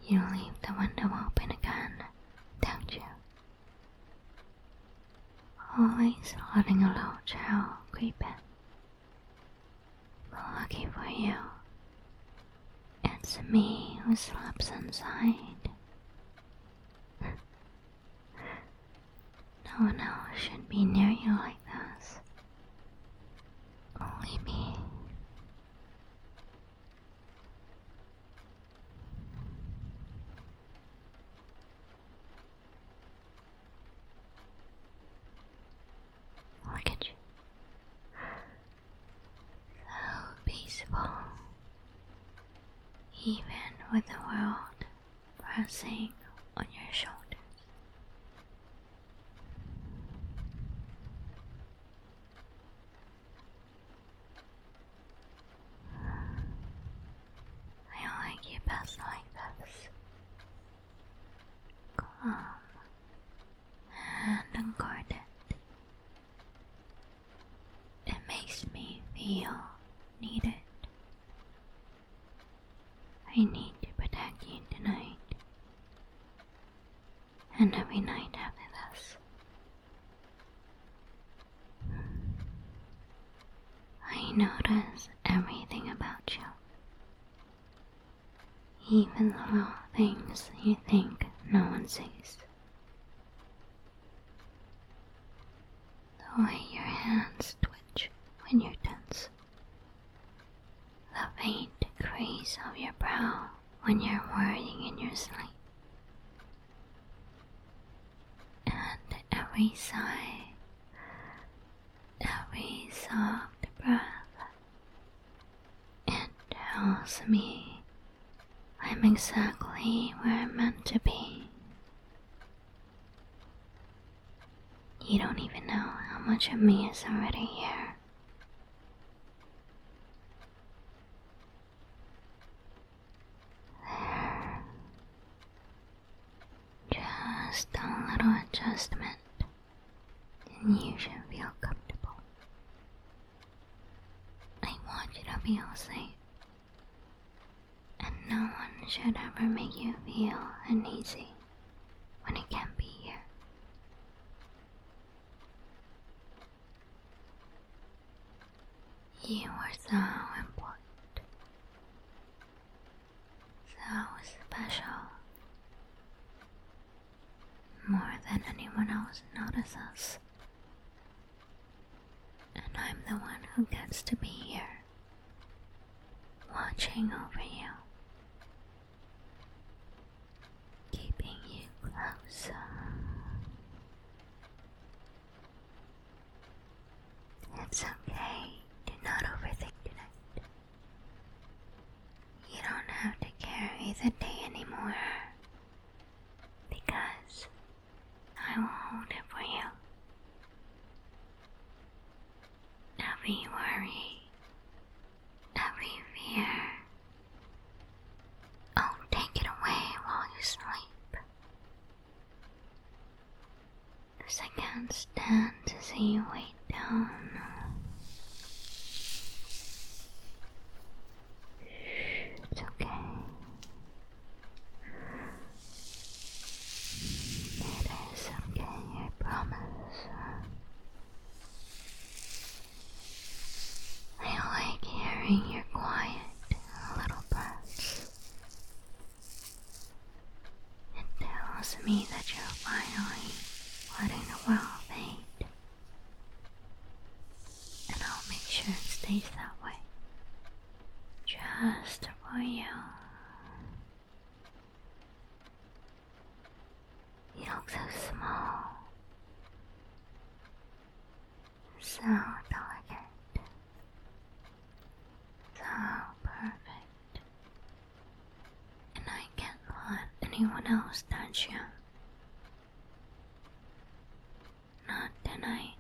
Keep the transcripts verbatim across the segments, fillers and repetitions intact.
You leave the window open again, don't you? Always letting a little chill creep in. But lucky for you, it's me who sleeps inside. No one else should be near you like this. Only me. Look at you. So peaceful. Even with the world pressing on your shoulders. I like you best like this. Calm and unguarded. It makes me feel needed. I need to protect you tonight. And every night after this. I notice everything about you. Even the little things you think no one sees. The way your hands twitch when you're tense. The faint crease of your brow when you're worrying in your sleep. And every sigh, every soft breath, it tells me I'm exactly where I'm meant to be. You don't even know how much of me is already here. There. Just a little adjustment, and you should feel comfortable. I want you to feel safe. And no one should ever make you feel uneasy when it can't be here. You are so important, so special, more than anyone else notices. And I'm the one who gets to be here, watching over you. Keeping you close. It's okay to not overthink tonight. You don't have to carry the day anymore, because I will hold it for you. Every worry, every fear, I'll take it away while you sleep. 'Cause I can't stand to see you weighed down. It's okay. It is okay, I promise. I like hearing your quiet little breaths. It tells me that you're finally letting the world fade. And I'll make sure it stays that way. Just for you. You look so small. So delicate. So perfect. And I can't let anyone else touch you. Not tonight.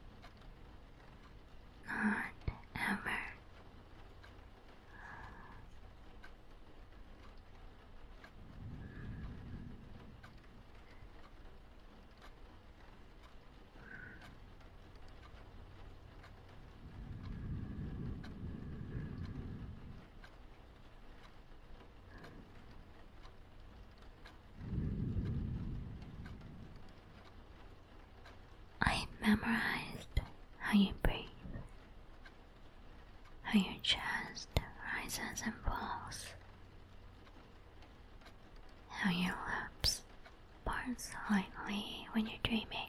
Not ever. your lips part slightly when you're dreaming.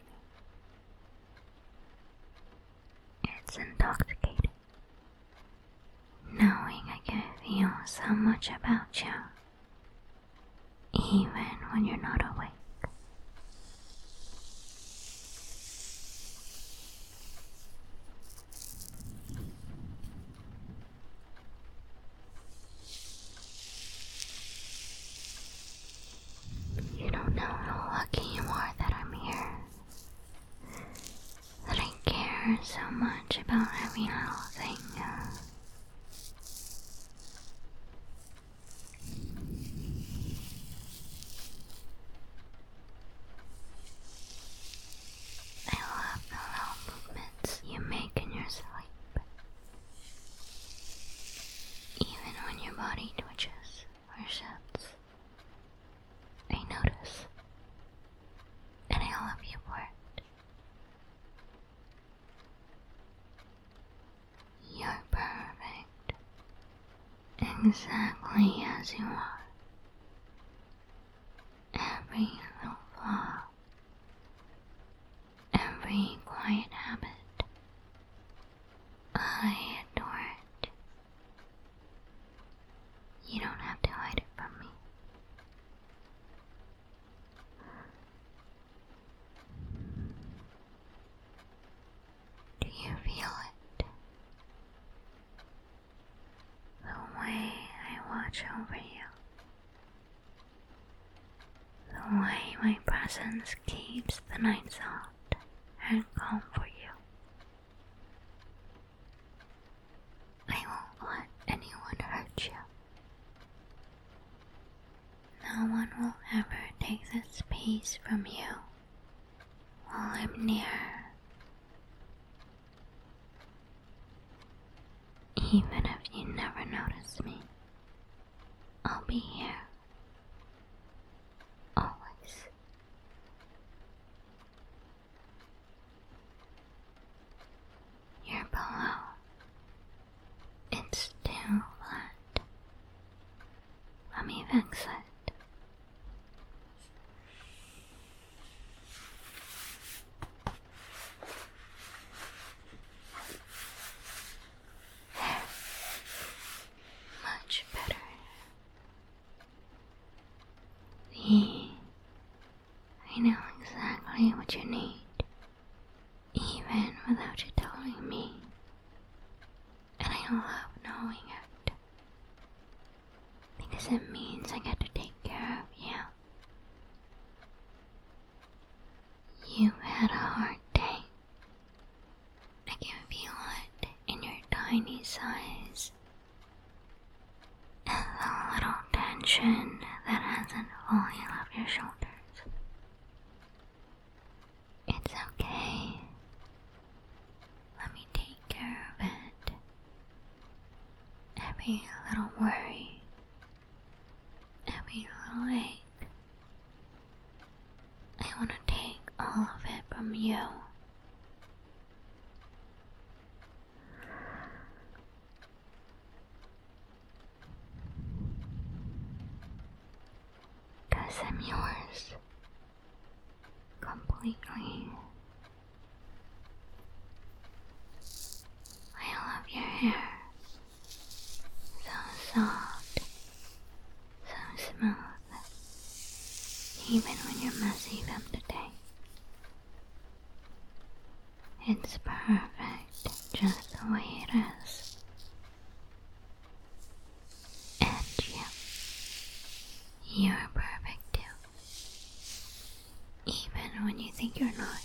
It's intoxicating, knowing I can feel so much about you, even when you're not awake. You don't know how lucky you are that I'm here, that I care so much about every little thing. I love the little movements you make in your sleep, even when your body twitches or shifts. I notice, and I love you for it. You're perfect, exactly as you are. Every little flaw, every quiet habit, I adore it. You don't have to hide it from me. Do you feel it? The way I watch over you. The way my presence keeps the night soft and calm for you. I won't let anyone hurt you. No one will ever take this peace from you while I'm near. Even if you never notice me, I'll be here. Always. Your pillow. It's too flat. Let me fix it. There. Much better. See, I know exactly what you need, even without you telling me. And I love knowing it, because it means I get to take care of you. You've had a hard day. I can feel it in your tiny size, and the little tension that hasn't fully left your shoulders. It's okay. Let me take care of it. Every little worry, every little ache. I want to take all of it from you. Cause I'm yours. Completely. I love your hair. So soft. So smooth. Even when you're messy from the day. It's perfect just the way it is. And you. You're perfect too. Even when you think you're not.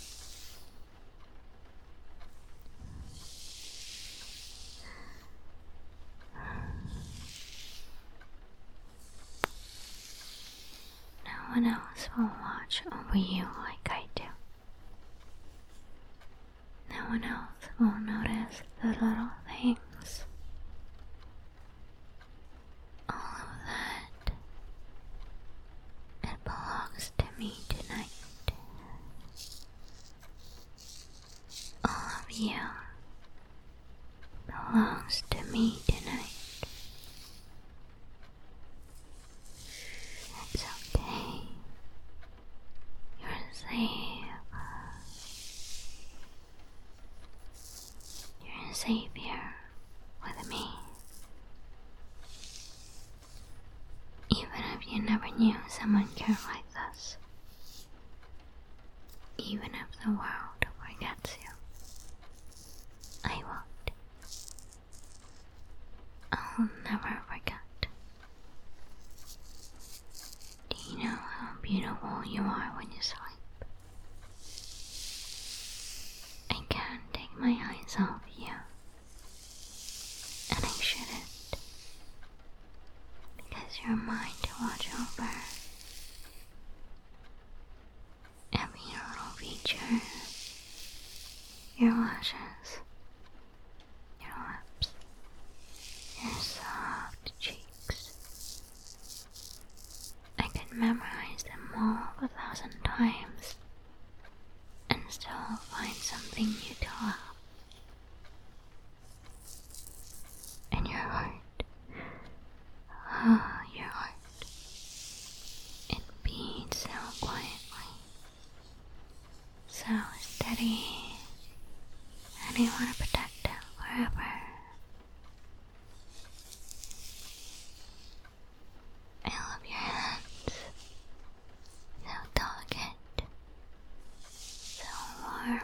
No one else will watch over you like I do. No one else will notice the little things. All of that, it belongs to me tonight. All of you belongs to me tonight. It's okay. safe here with me. Even if you never knew someone cared like this. Even if the world forgets you. I won't. I'll never forget. Do you know how beautiful you are when you sleep? I can't take my eyes off you. And I shouldn't. Because you're mine to watch over. Every little feature. Your lashes. Your lips. Your soft cheeks. I could memorize them all a thousand times and still find something new to love. And your heart, oh, your heart, it beats so quietly, so steady, and I want to protect it forever. I love your hands, so delicate, so warm.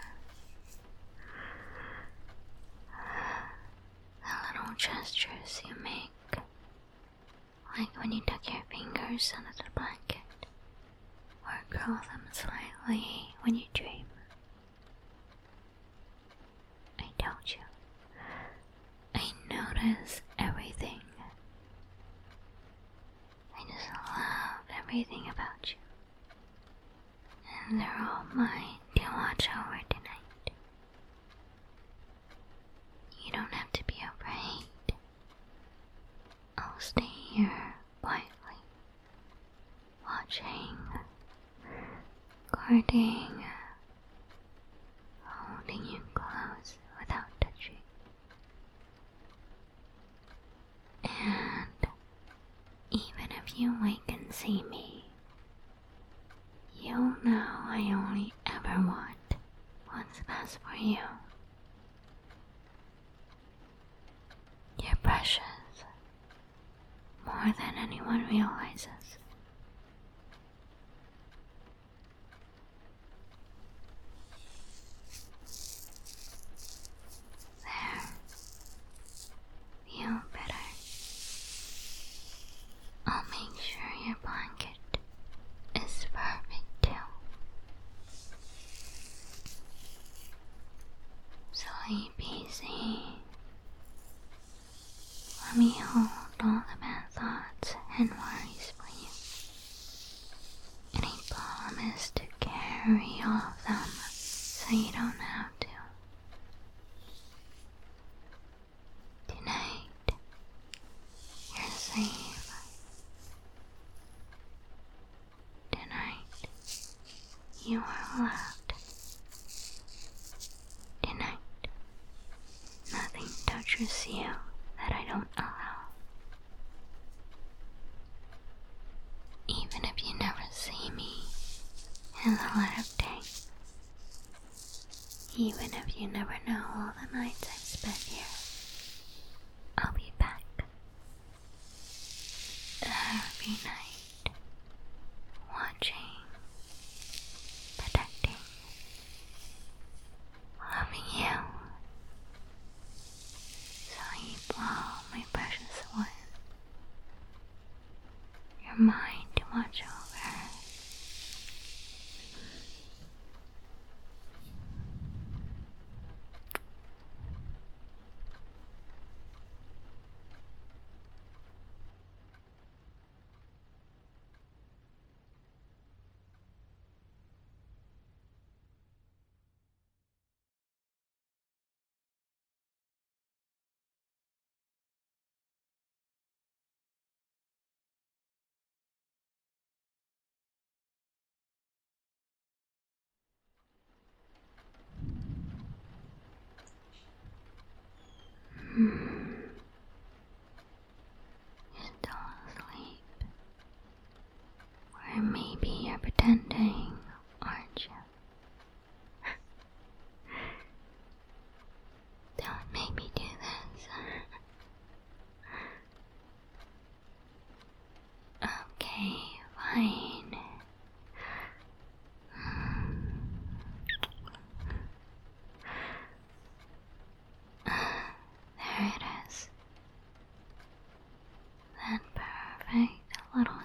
The little gestures you make, like when you tuck your fingers under the blanket, or curl them slightly when you dream. I told you, I notice everything. I just love everything about you. And they're all mine to watch over tonight. You don't have to be afraid. I'll stay here quietly, watching, guarding, holding you close without touching. And even if you wake and see me, you'll know I only ever want what's best for you. You're precious, more than anyone realizes. There, feel better. I'll make sure your blanket is perfect too. Sleep easy. Let me hold all the bad thoughts and worries for you. And I promise to carry all of them so you don't have to. Tonight, you're safe. Tonight, you are loved. Tonight, nothing touches you that I don't allow. Even if you never see me in the light of day. Even if you never know all the nights I've spent here. I'll be back. Every night. Watching. Protecting. Loving you. Sleep well, my precious one. You're mine to watch over.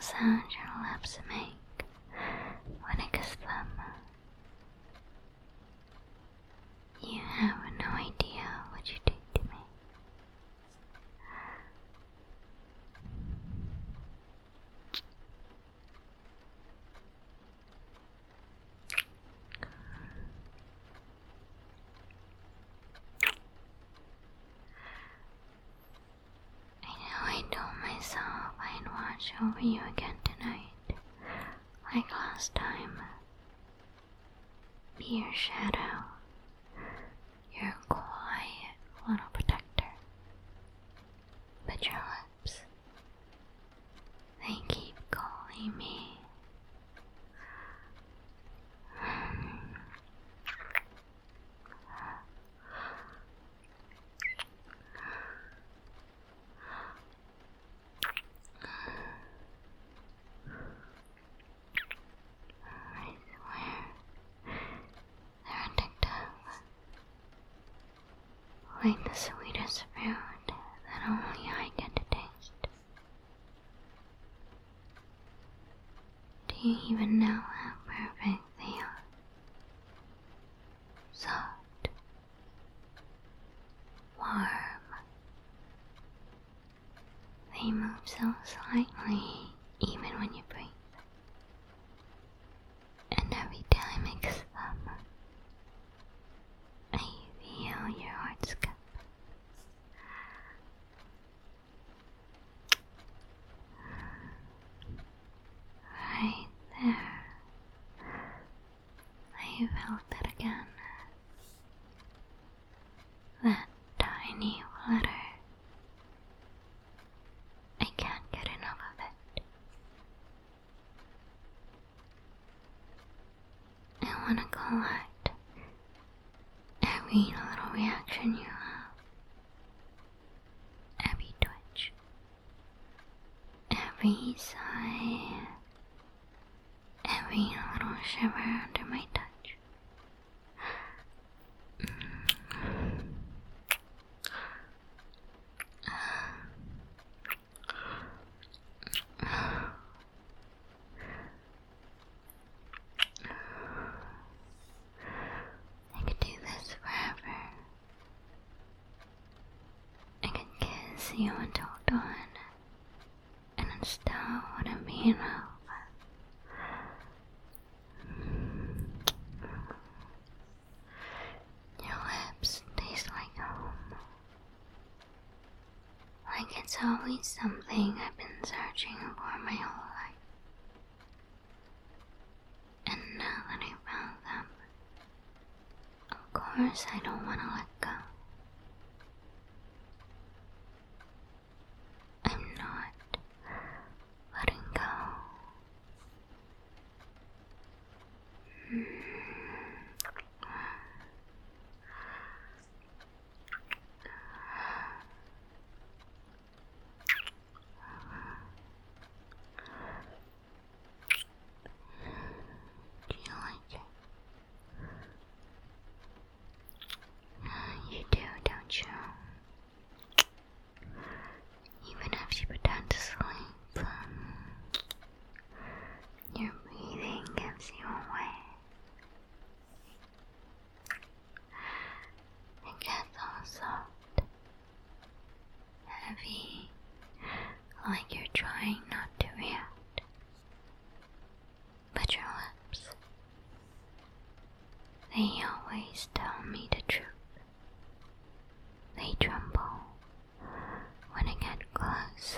sound your lips make when I kiss them. You have no idea what you do to me. I know I told myself I'd watch over you again tonight, like last time. Be your shadow, your quiet little protector. But your lips, they keep calling me. I swear, they're addictive. Like the sweetest fruit that only I get to taste. Do you even know how perfect they are? Soft, warm. They move so slightly even when you breathe. And every time I kiss them, I feel your heart skip. Right there. I felt it again. That tiny flutter. I can't get enough of it. I want to collect every little reaction you have. Every twitch. Every sigh. Every little shiver under my touch. I could do this forever. I could kiss you until dawn, and it still wouldn't be enough. Your lips taste like home. Like it's always something I've been searching for my whole life. And now that I found them, of course I don't want to let go. I'm not letting go. Do you like it? You do, don't you? Even if you pretend to sleep, your breathing gives you away. It gets all soft, heavy, like you're trying not to react. But your lips, they always tell me the truth. They tremble when I get close.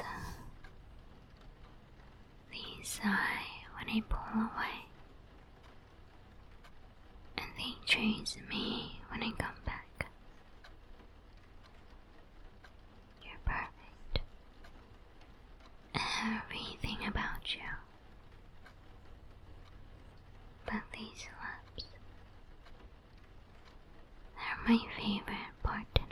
They sigh when I pull away. And they chase me when I come back. You're perfect. Everything about you. But these lips, they're my favorite part tonight.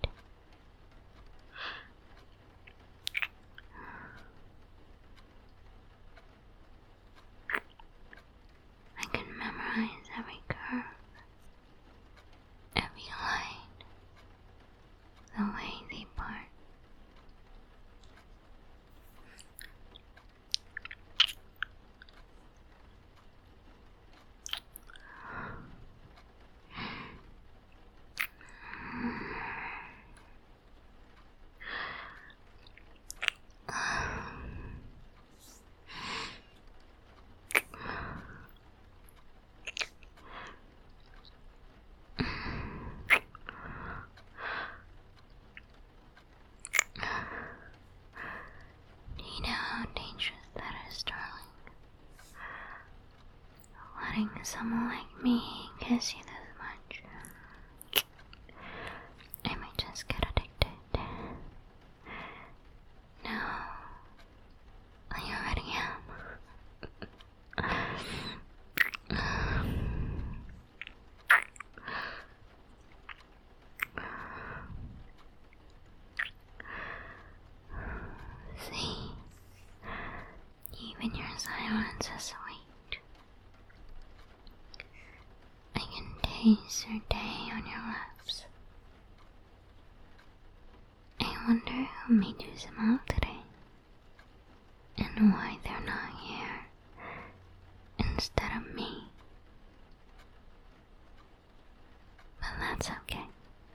I can memorize every curve, every line, the way they part. someone like me kiss you this much, I might just get addicted. No, I already am. See, even your silence is sweet. I can taste your day on your lips. I wonder who made you smile today, and why they're not here instead of me. But that's okay,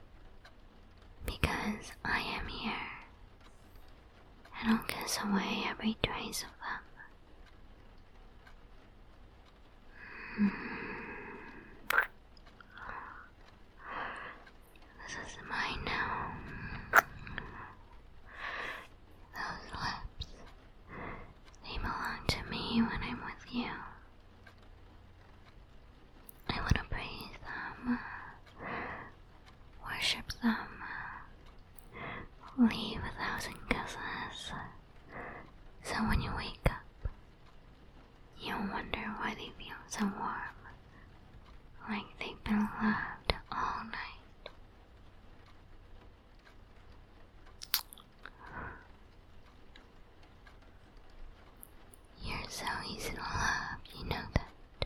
because I am here, and I'll kiss away every trace of them. This is mine now. Those lips, they belong to me when I'm with you. I want to praise them, worship them, leave a thousand kisses, so when you wake up, you'll wonder why they feel so warm, like they've been loved all night. You're so easy to love, you know that.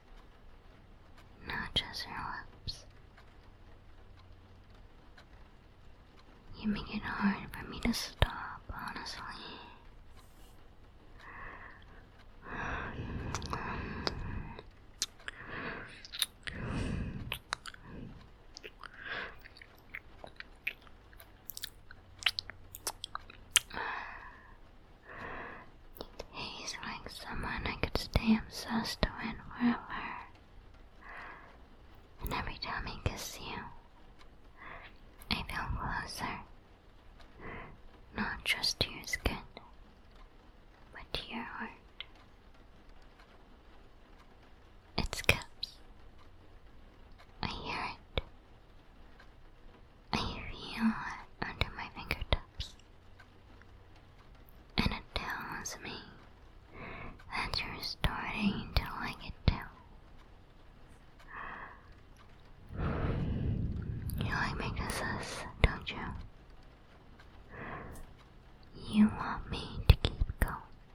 Not just your lips. You make it hard for me to stop, honestly. He's like someone I could stay obsessed with forever. And every time I kiss you, I feel closer. Not just to your skin, but to your heart. It skips. I hear it. I feel it under my fingertips. And it tells me that you're starting to like it too. You like my kisses, don't you? You want me to keep going.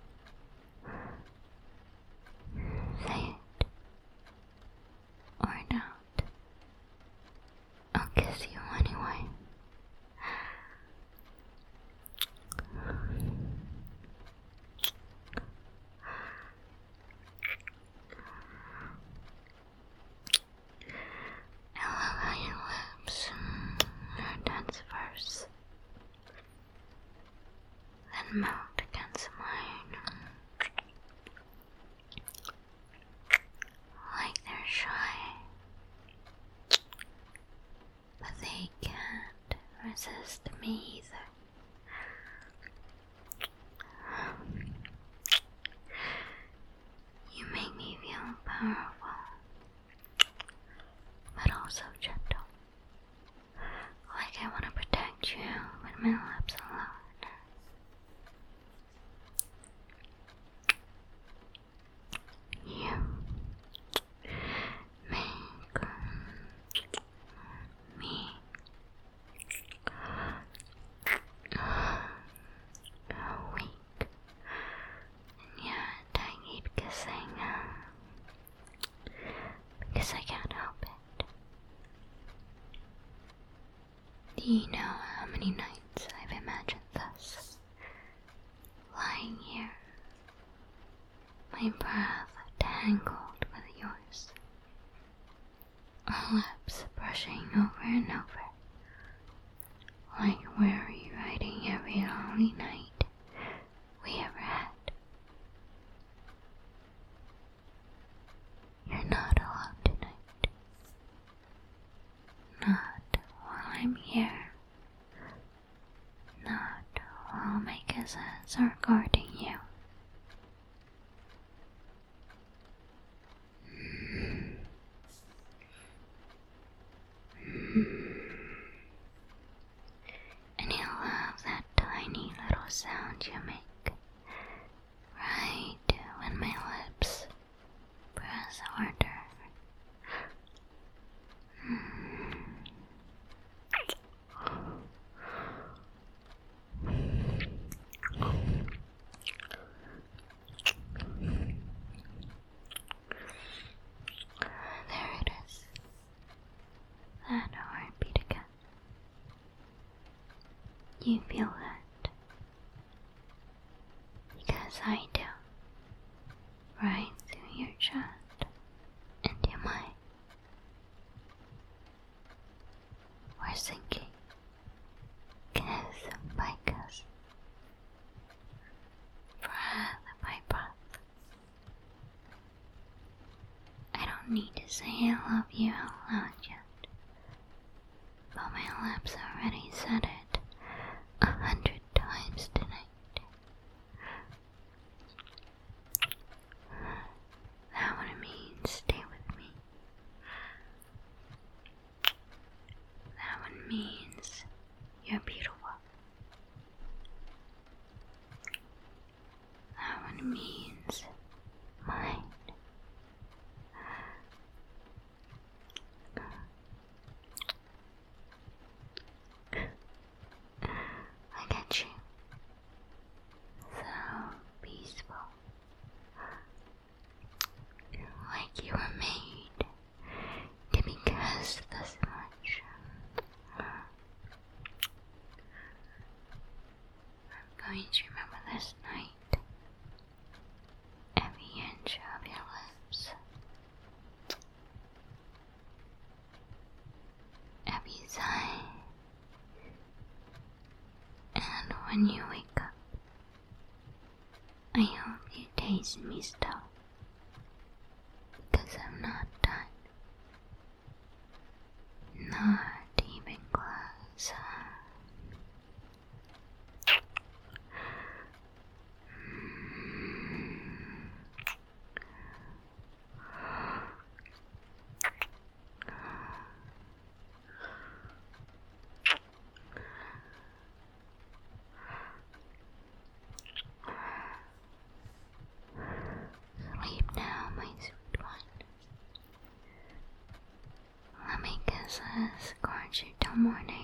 Say it. Or don't. I'll kiss you anyway. I love how your lips are dense first, then melt against mine, like they're shy, but they can't resist me either. You make me feel powerful, but also gentle, like I want to protect you with my lips alone. You make me weak, and yet I keep kissing because I can't help it. Do you know how many nights I've imagined this? Lying here, my breath tangled with yours, our lips brushing over and over, like we're rewriting every lonely night we ever had. You're not alone tonight. Not while I'm here. Not while my kisses are guarding you. you feel that? Because I do. Right through your chest and your mind. We're sinking. Kiss by kiss. Breath by breath. I don't need to say I love you out loud yet, but my lips already said it a hundred times tonight. That would mean stay with me. That one means you're beautiful. That one means mine. I get you. So peaceful. Like you were made to be kissed this much. I'm going to remember this night. Every inch of your lips. Every sigh. And when you wake up, I hope you taste me still. Because I'm not done. Not even close. Sleep now, my sweet one. Let me kiss this gorge you till morning.